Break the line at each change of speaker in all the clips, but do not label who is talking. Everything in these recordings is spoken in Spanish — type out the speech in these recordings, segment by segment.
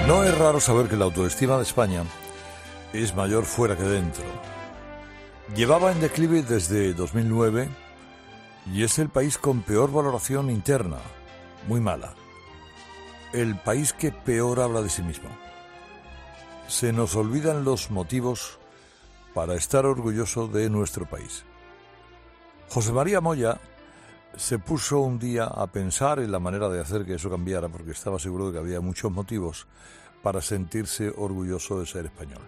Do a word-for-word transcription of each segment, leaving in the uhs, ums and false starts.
No es raro saber que la autoestima de España es mayor fuera que dentro. Llevaba en declive desde dos mil nueve y es el país con peor valoración interna, muy mala. El país que peor habla de sí mismo. Se nos olvidan los motivos para estar orgulloso de nuestro país. José María Moya se puso un día a pensar en la manera de hacer que eso cambiara, porque estaba seguro de que había muchos motivos para sentirse orgulloso de ser español.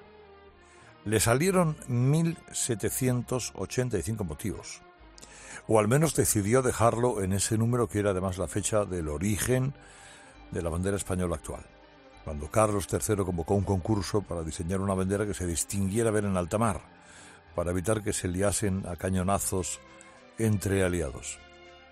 Le salieron mil setecientos ochenta y cinco motivos, o al menos decidió dejarlo en ese número que era además la fecha del origen de la bandera española actual, cuando Carlos tercero convocó un concurso para diseñar una bandera que se distinguiera bien en alta mar, para evitar que se liasen a cañonazos entre aliados.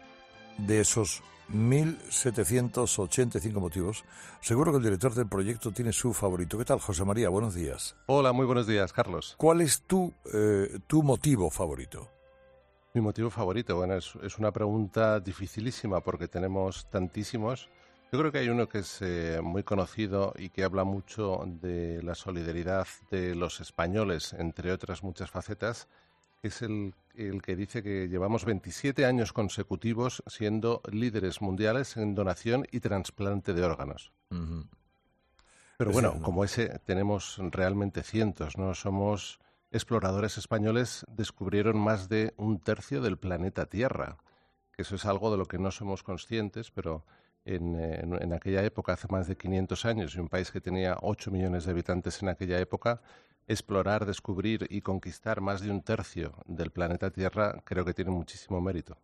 De esos mil setecientos ochenta y cinco motivos, seguro que el director del proyecto tiene su favorito. ¿Qué tal, José María? Buenos días.
Hola, muy buenos días, Carlos.
¿Cuál es tu, eh, tu motivo favorito?
Mi motivo favorito, bueno, es, es una pregunta dificilísima porque tenemos tantísimos. Yo creo que hay uno que es eh, muy conocido y que habla mucho de la solidaridad de los españoles, entre otras muchas facetas, que es el, el que dice que llevamos veintisiete años consecutivos siendo líderes mundiales en donación y trasplante de órganos. Uh-huh. Pero bueno, sí, como ese tenemos realmente cientos, ¿no? Somos exploradores españoles, descubrieron más de un tercio del planeta Tierra, que eso es algo de lo que no somos conscientes, pero en, en, en aquella época, hace más de quinientos años, y un país que tenía ocho millones de habitantes en aquella época, explorar, descubrir y conquistar más de un tercio del planeta Tierra creo que tiene muchísimo mérito.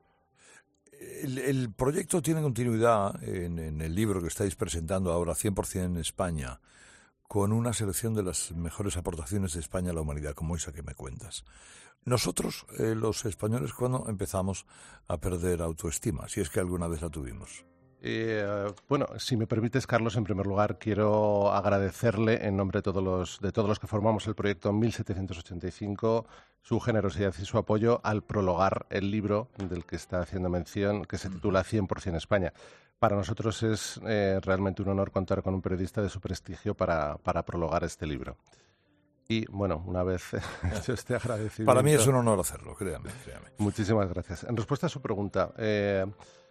El, el proyecto tiene continuidad en, en el libro que estáis presentando ahora, cien por ciento en España, con una selección de las mejores aportaciones de España a la humanidad, como esa que me cuentas. Nosotros, eh, los españoles, ¿cuándo empezamos a perder autoestima? Si es que alguna vez la tuvimos.
Eh, bueno, si me permites, Carlos, en primer lugar quiero agradecerle en nombre de todos los, de todos los que formamos el proyecto mil setecientos ochenta y cinco su generosidad y su apoyo al prologar el libro del que está haciendo mención, que se titula cien por ciento España. Para nosotros es eh, realmente un honor contar con un periodista de su prestigio para, para prologar este libro. Y, bueno, una vez hecho este agradecimiento...
Para mí es un honor hacerlo, créame, créame.
Muchísimas gracias. En respuesta a su pregunta... Eh,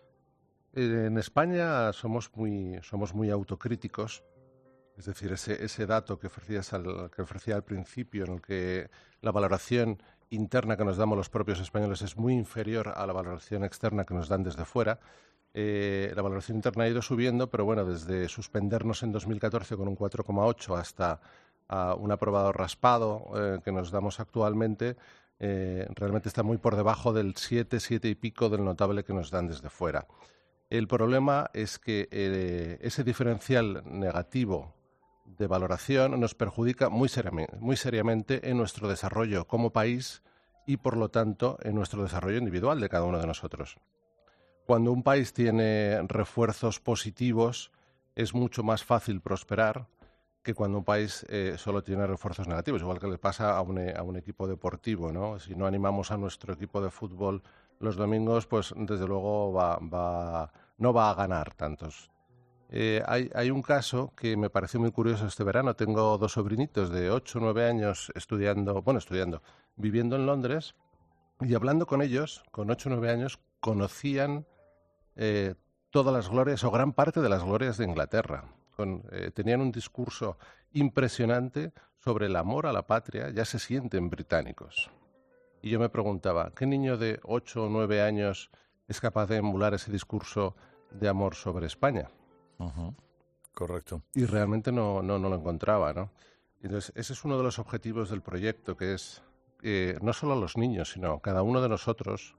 En España somos muy, somos muy autocríticos, es decir, ese, ese dato que, ofrecías al, que ofrecía al principio, en el que la valoración interna que nos damos los propios españoles es muy inferior a la valoración externa que nos dan desde fuera. Eh, la valoración interna ha ido subiendo, pero bueno, desde suspendernos en dos mil catorce con un cuatro coma ocho hasta uh, un aprobado raspado eh, que nos damos actualmente, eh, realmente está muy por debajo del siete, siete y pico del notable que nos dan desde fuera. El problema es que eh, ese diferencial negativo de valoración nos perjudica muy seriamente, muy seriamente en nuestro desarrollo como país y, por lo tanto, en nuestro desarrollo individual de cada uno de nosotros. Cuando un país tiene refuerzos positivos, es mucho más fácil prosperar que cuando un país eh, solo tiene refuerzos negativos, igual que le pasa a un, a un equipo deportivo, ¿no? Si no animamos a nuestro equipo de fútbol los domingos, pues desde luego va, va, no va a ganar tantos. Eh, hay, hay un caso que me pareció muy curioso este verano. Tengo dos sobrinitos de ocho o nueve años estudiando, bueno, estudiando, viviendo en Londres, y hablando con ellos, con ocho o nueve años, conocían eh, todas las glorias o gran parte de las glorias de Inglaterra. Con, eh, tenían un discurso impresionante sobre el amor a la patria, ya se sienten británicos. Y yo me preguntaba, ¿qué niño de ocho o nueve años es capaz de emular ese discurso de amor sobre España?
Uh-huh. Correcto.
Y realmente no, no, no lo encontraba, ¿no? Entonces, ese es uno de los objetivos del proyecto, que es eh, no solo los niños, sino cada uno de nosotros,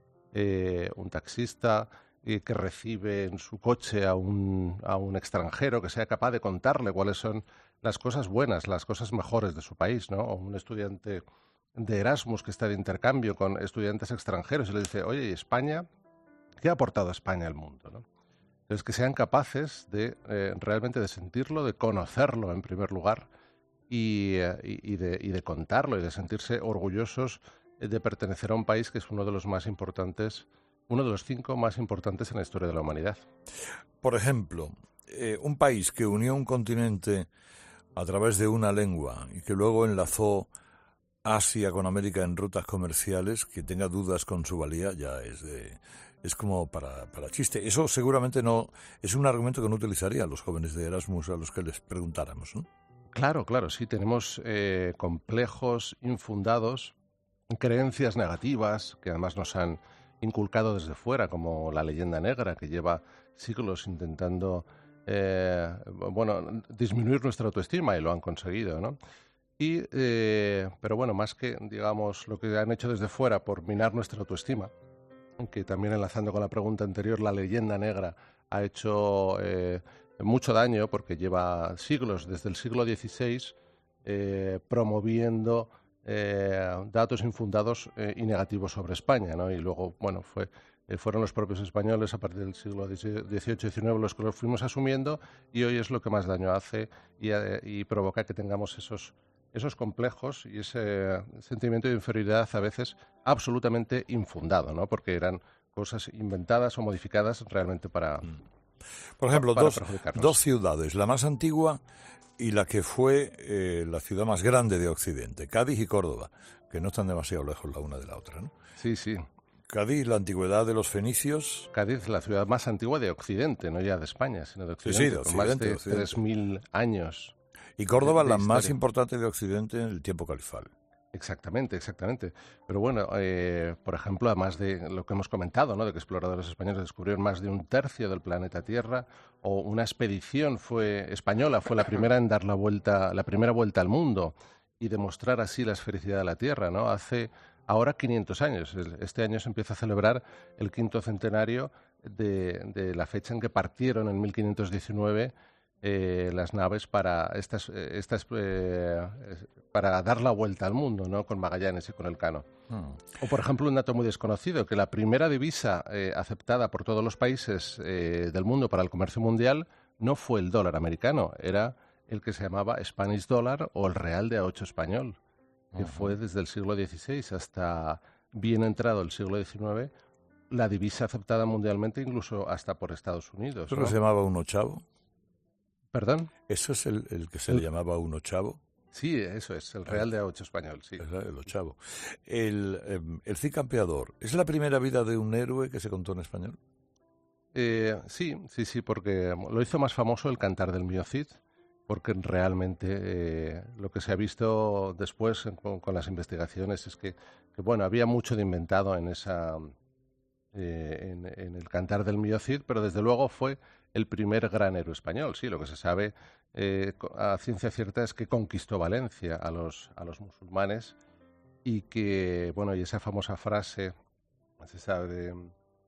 eh, un taxista eh, que recibe en su coche a un, a un extranjero, que sea capaz de contarle cuáles son las cosas buenas, las cosas mejores de su país, ¿no? O un estudiante de Erasmus que está de intercambio con estudiantes extranjeros y le dice, oye, ¿y España? ¿Qué ha aportado España al mundo, ¿no? Entonces, que sean capaces de eh, realmente de sentirlo, de conocerlo en primer lugar y, eh, y, de, y de contarlo y de sentirse orgullosos de pertenecer a un país que es uno de los más importantes, uno de los cinco más importantes en la historia de la humanidad.
Por ejemplo, eh, un país que unió un continente a través de una lengua y que luego enlazó Asia con América en rutas comerciales, que tenga dudas con su valía, ya es de, es como para, para chiste. Eso seguramente no es un argumento que no utilizarían los jóvenes de Erasmus a los que les preguntáramos, ¿no?
Claro, claro, sí, tenemos eh, complejos infundados, creencias negativas que además nos han inculcado desde fuera, como la leyenda negra, que lleva siglos intentando eh, bueno, disminuir nuestra autoestima, y lo han conseguido, ¿no? Y, eh, pero bueno, más que, digamos, lo que han hecho desde fuera por minar nuestra autoestima, que también enlazando con la pregunta anterior, la leyenda negra ha hecho eh, mucho daño porque lleva siglos, desde el siglo dieciséis, eh, promoviendo eh, datos infundados eh, y negativos sobre España, ¿no? Y luego, bueno, fue... Eh, fueron los propios españoles a partir del siglo dieciocho diecinueve los que los fuimos asumiendo, y hoy es lo que más daño hace y, eh, y provoca que tengamos esos, esos complejos y ese sentimiento de inferioridad a veces absolutamente infundado, ¿no? Porque eran cosas inventadas o modificadas realmente para...
Por ejemplo,
para
dos, dos ciudades, la más antigua y la que fue eh, la ciudad más grande de Occidente, Cádiz y Córdoba, que no están demasiado lejos la una de la otra, ¿no?
Sí, sí.
Cádiz, la antigüedad de los fenicios.
Cádiz, la ciudad más antigua de Occidente, no ya de España, sino de Occidente,
sí, sí, de Occidente,
con más de
Occidente.
tres mil años.
Y Córdoba,
de, de
la
historia.
más importante de Occidente en el tiempo califal.
Exactamente, exactamente. Pero bueno, eh, por ejemplo, además de lo que hemos comentado, ¿no? De que exploradores españoles descubrieron más de un tercio del planeta Tierra, o una expedición fue española fue la primera en dar la vuelta, la primera vuelta al mundo y demostrar así la esfericidad de la Tierra, ¿no? Hace ahora quinientos años. Este año se empieza a celebrar el quinto centenario de, de la fecha en que partieron en mil quinientos diecinueve eh, las naves para estas, estas eh, para dar la vuelta al mundo, ¿no? Con Magallanes y con Elcano. Hmm. O, por ejemplo, un dato muy desconocido, que la primera divisa eh, aceptada por todos los países eh, del mundo para el comercio mundial no fue el dólar americano, era el que se llamaba Spanish Dollar o el real de a ocho español, que uh-huh. fue desde el siglo dieciséis hasta bien entrado el siglo diecinueve la divisa aceptada mundialmente, incluso hasta por Estados Unidos.
¿Eso
¿no?
se llamaba un ochavo?
¿Perdón?
¿Eso es el, el que se
el...
le llamaba un ochavo?
Sí, eso es, el real de a ocho español, sí.
El ochavo. El, eh, el Cid Campeador, ¿es la primera vida de un héroe que se contó en español?
Eh, sí, sí, sí, porque lo hizo más famoso el Cantar del Mío Cid, porque realmente eh, lo que se ha visto después en, con, con las investigaciones es que, que, bueno, había mucho de inventado en esa eh, en, en el Cantar del Mío Cid, pero desde luego fue el primer gran héroe español. Sí, lo que se sabe eh, a ciencia cierta es que conquistó Valencia a los, a los musulmanes, y que, bueno, y esa famosa frase, se sabe de,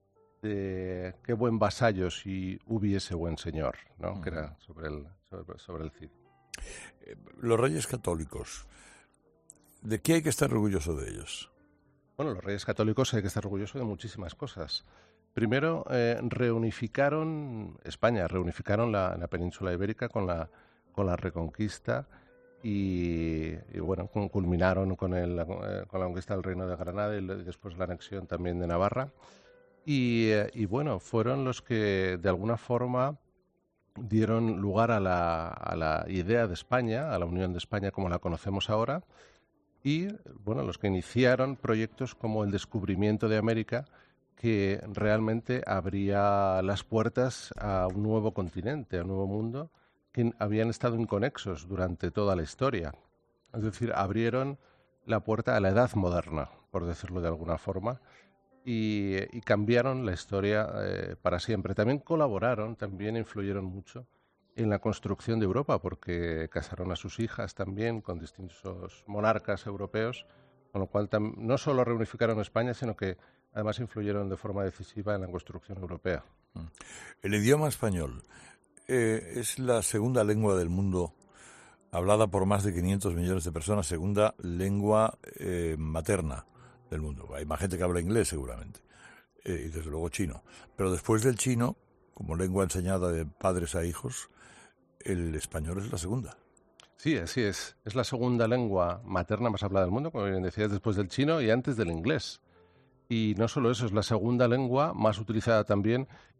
de qué buen vasallo si hubiese buen señor, ¿no? Uh-huh. Que era sobre el, sobre, sobre el Cid.
Los reyes católicos, ¿de qué hay que estar orgulloso de ellos?
Bueno, los reyes católicos hay que estar orgulloso de muchísimas cosas. Primero, eh, reunificaron España, reunificaron la, la península ibérica con la, con la Reconquista y, y bueno, culminaron con, el, con la conquista del Reino de Granada y después la anexión también de Navarra. Y, y bueno, fueron los que de alguna forma dieron lugar a la, a la idea de España, a la Unión de España como la conocemos ahora, y bueno, los que iniciaron proyectos como el descubrimiento de América, que realmente abría las puertas a un nuevo continente, a un nuevo mundo, que habían estado inconexos durante toda la historia. Es decir, abrieron la puerta a la edad moderna, por decirlo de alguna forma, y, y cambiaron la historia eh, para siempre. También colaboraron, también influyeron mucho en la construcción de Europa, porque casaron a sus hijas también con distintos monarcas europeos, con lo cual tam- no solo reunificaron España, sino que además influyeron de forma decisiva en la construcción europea.
El idioma español eh, es la segunda lengua del mundo hablada por más de quinientos millones de personas, segunda lengua eh, materna del mundo. Hay más gente que habla inglés seguramente, eh, y desde luego chino. Pero después del chino, como lengua enseñada de padres a hijos, el español es la segunda.
Sí, así es. Es la segunda lengua materna más hablada del mundo, como bien decías, después del chino y antes del inglés. Y no solo eso, es la segunda lengua más utilizada también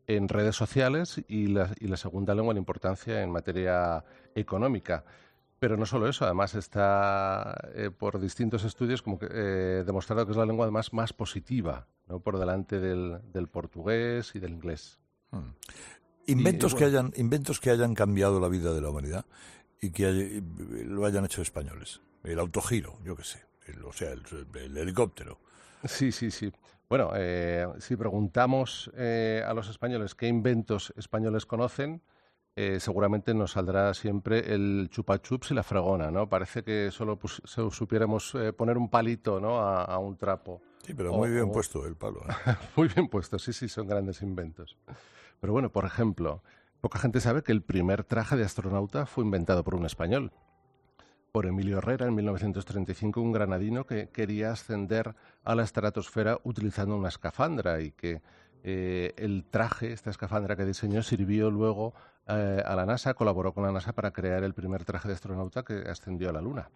en redes sociales y la, y la segunda lengua en importancia en materia económica. Pero no solo eso, además está eh, por distintos estudios como que, eh, demostrado que es la lengua además más positiva, ¿no? Por delante del, del portugués y del inglés.
Hmm. Inventos, y, bueno, que hayan, inventos que hayan cambiado la vida de la humanidad y que haya, y lo hayan hecho españoles. El autogiro, yo qué sé, el, o sea, el, el helicóptero.
Sí, sí, sí. Bueno, eh, si preguntamos eh, a los españoles qué inventos españoles conocen, eh, seguramente nos saldrá siempre el chupa chups y la fregona, ¿no? Parece que solo pues, supiéramos eh, poner un palito, ¿no? a, a un trapo.
Sí, pero muy o, bien o... puesto el palo. ¿eh?
Muy bien puesto, sí, sí, son grandes inventos. Pero bueno, por ejemplo, poca gente sabe que el primer traje de astronauta fue inventado por un español, por Emilio Herrera en mil novecientos treinta y cinco, un granadino que quería ascender a la estratosfera utilizando una escafandra y que eh, el traje, esta escafandra que diseñó, sirvió luego eh, a la NASA, colaboró con la NASA para crear el primer traje de astronauta que ascendió a la Luna.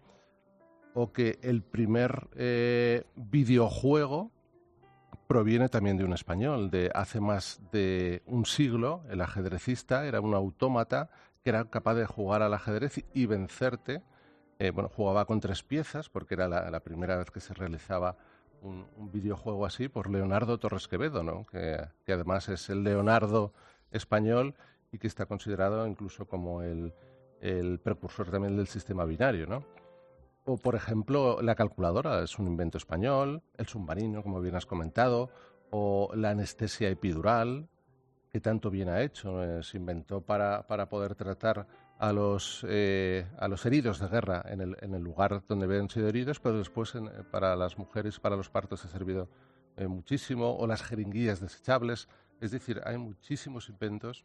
O que el primer eh, videojuego proviene también de un español, de hace más de un siglo. El ajedrecista era un autómata que era capaz de jugar al ajedrez y vencerte. Eh, bueno, jugaba con tres piezas porque era la, la primera vez que se realizaba un, un videojuego así por Leonardo Torres Quevedo, ¿no? que, que además es el Leonardo español y que está considerado incluso como el, el precursor también del sistema binario, ¿no? O, por ejemplo, la calculadora es un invento español, el submarino, como bien has comentado, o la anestesia epidural, que tanto bien ha hecho. Eh, se inventó para, para poder tratar a los, eh, a los heridos de guerra en el, en el lugar donde habían sido heridos, pero después en, para las mujeres, para los partos ha servido eh, muchísimo, o las jeringuillas desechables. Es decir, hay muchísimos inventos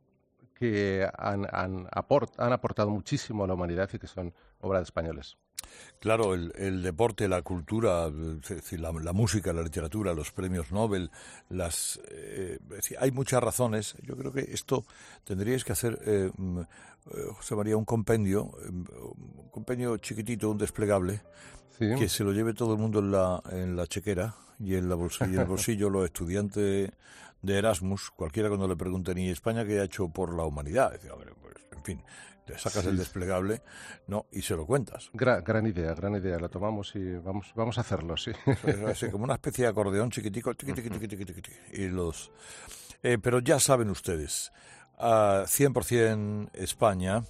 que han, han, aport, han aportado muchísimo a la humanidad y que son obra de españoles.
Claro, el, el deporte, la cultura, es decir, la, la música, la literatura, los premios Nobel, las, eh, es decir, hay muchas razones. Yo creo que esto tendríais que hacer, eh, José María, un compendio, un compendio chiquitito, un desplegable, sí, que se lo lleve todo el mundo en la, en la chequera y en, la bolsillo, en el bolsillo los estudiantes de Erasmus, cualquiera cuando le pregunten, ¿y España qué ha hecho por la humanidad? Dice, hombre, pues, en fin, te sacas sí. el desplegable, no, y se lo cuentas.
Gran, gran idea, gran idea, la tomamos y vamos, vamos a hacerlo, sí.
Es así, como una especie de acordeón chiquitico, tiqui, tiqui, tiqui, tiqui, tiqui, tiqui, y los... Eh, pero ya saben ustedes, uh, cien por ciento España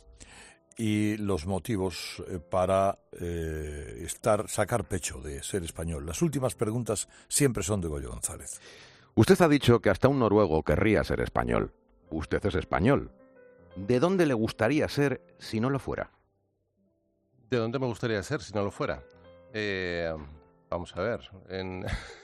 y los motivos eh, para eh, estar, sacar pecho de ser español. Las últimas preguntas siempre son de Goyo González.
Usted ha dicho que hasta un noruego querría ser español. Usted es español. ¿De dónde le gustaría ser si no lo fuera?
¿De dónde me gustaría ser si no lo fuera? Eh, vamos a ver. En...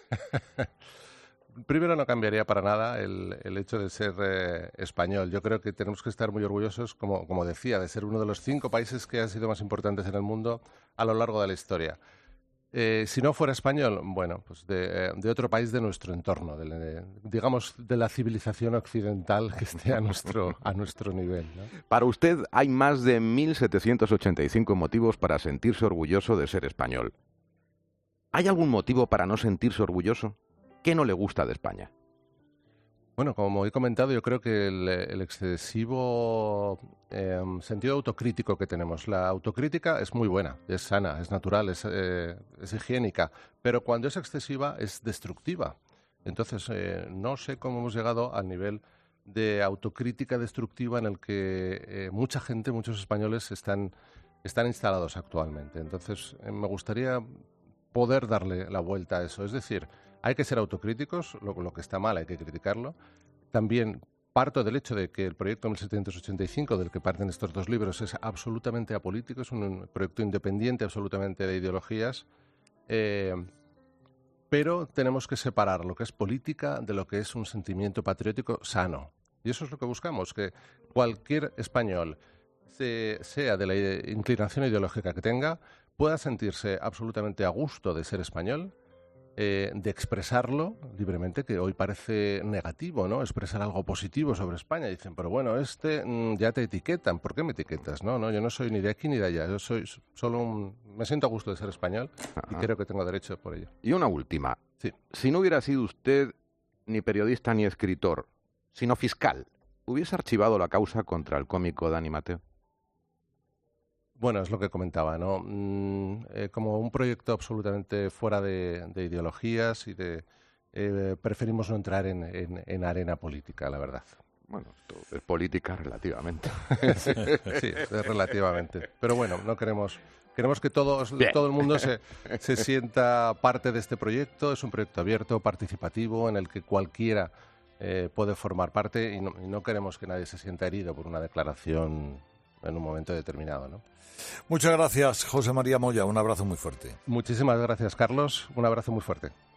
Primero, no cambiaría para nada el, el hecho de ser eh, español. Yo creo que tenemos que estar muy orgullosos, como, como decía, de ser uno de los cinco países que han sido más importantes en el mundo a lo largo de la historia. Eh, si no fuera español, bueno, pues de, de otro país de nuestro entorno, de, de, digamos de la civilización occidental que esté a nuestro, a nuestro nivel, ¿no?
Para usted hay más de mil setecientos ochenta y cinco motivos para sentirse orgulloso de ser español. ¿Hay algún motivo para no sentirse orgulloso? ¿Qué no le gusta de España?
Bueno, como he comentado, yo creo que el, el excesivo eh, sentido autocrítico que tenemos. La autocrítica es muy buena, es sana, es natural, es, eh, es higiénica, pero cuando es excesiva es destructiva. Entonces, eh, no sé cómo hemos llegado al nivel de autocrítica destructiva en el que eh, mucha gente, muchos españoles están, están instalados actualmente. Entonces, eh, me gustaría poder darle la vuelta a eso. Es decir, hay que ser autocríticos, lo, lo que está mal hay que criticarlo. También parto del hecho de que el proyecto mil setecientos ochenta y cinco, del que parten estos dos libros, es absolutamente apolítico, es un, un proyecto independiente absolutamente de ideologías, eh, pero tenemos que separar lo que es política de lo que es un sentimiento patriótico sano. Y eso es lo que buscamos, que cualquier español, se, sea de la inclinación ideológica que tenga, pueda sentirse absolutamente a gusto de ser español, Eh, de expresarlo libremente, que hoy parece negativo, ¿no? Expresar algo positivo sobre España. Dicen, pero bueno, este mmm, ya te etiquetan. ¿Por qué me etiquetas? No, no, yo no soy ni de aquí ni de allá. Yo soy solo un... Me siento a gusto de ser español. Ajá. Y creo que tengo derecho por ello.
Y una última.
Sí.
Si no hubiera sido usted ni periodista ni escritor, sino fiscal, ¿hubiese archivado la causa contra el cómico Dani Mateo?
Bueno, es lo que comentaba, ¿no? Mm, eh, como un proyecto absolutamente fuera de, de ideologías y de... Eh, preferimos no entrar en, en, en arena política, la verdad.
Bueno, esto es política relativamente.
sí, sí, es relativamente. Pero bueno, no queremos... Queremos que todos, todo el mundo se, se sienta parte de este proyecto. Es un proyecto abierto, participativo, en el que cualquiera eh, puede formar parte y no, y no queremos que nadie se sienta herido por una declaración en un momento determinado, ¿no?
Muchas gracias, José María Moya. Un abrazo muy fuerte.
Muchísimas gracias, Carlos. Un abrazo muy fuerte.